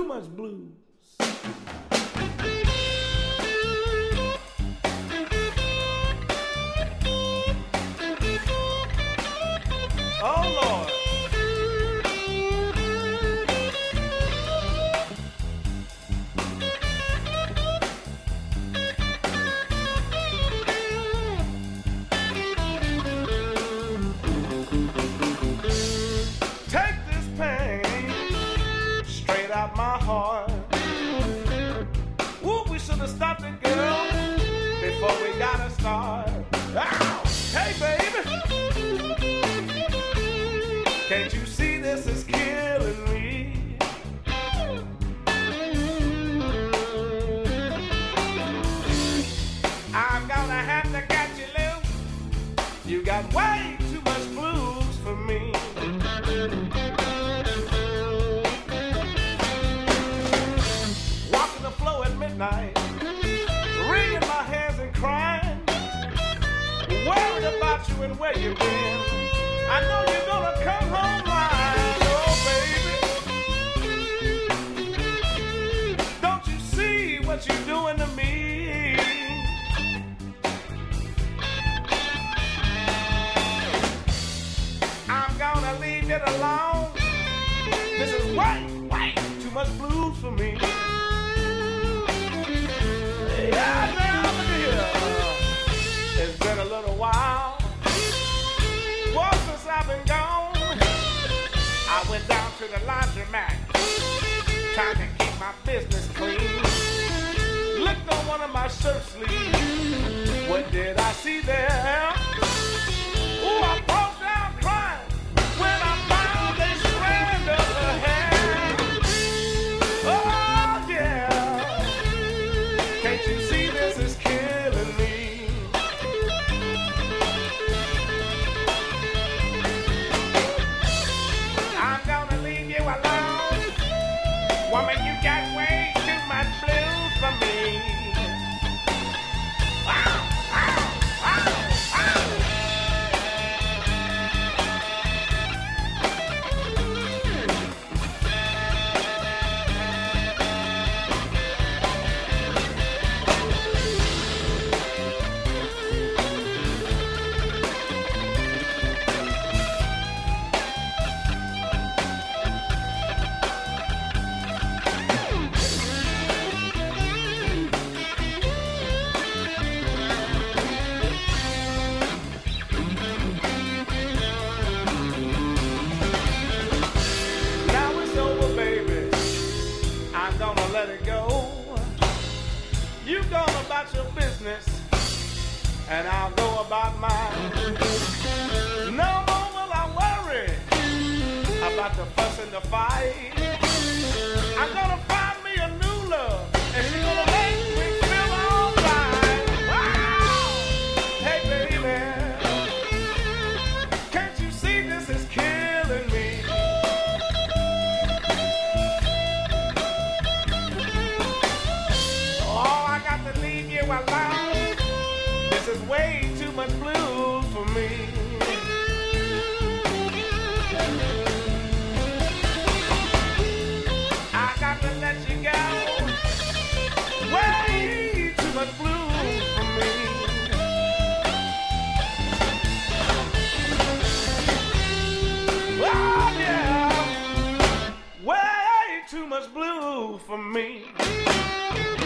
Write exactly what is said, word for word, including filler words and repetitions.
too much blues. Oh Lord. Take this pain straight out my heart. Ooh, we should have stopped it, girl, before we got to start. Ow! Hey, baby, can't you see this is killing me? I'm gonna have to catch you loose. You got way too much blues for me. Walking the floor at midnight, wringing my hands and crying, worried about you and where you've been. I know you're gonna come home lying, oh baby. Don't you see what you're doing to me? I'm gonna leave it alone. This is way, way too much blues for me. Yeah, now look at here. It's been a little while. Well, since I've been gone, I went down to the laundromat, trying to keep my business clean. Looked on one of my shirt sleeves. What did I see there? Ooh, I broke down crying when I found a strand of her hair. Oh, yeah. Can't you see this is killing me? I'm gonna leave you alone. Woman, you got way too much blues for me. Wow, wow, wow, wow. Now it's over, baby. I'm gonna let it go. You go about your business, and I'll go about mine. No more will I worry about the fuss and the fight. I'm gonna find me a new love, and she's gonna make me feel alright. Wow! Hey, baby, can't you see this is killing me? Oh, I got to leave you alone. This is way too much blues for me. I got to let you go. Way too much blues for me. Oh, yeah. Way too much blue for me.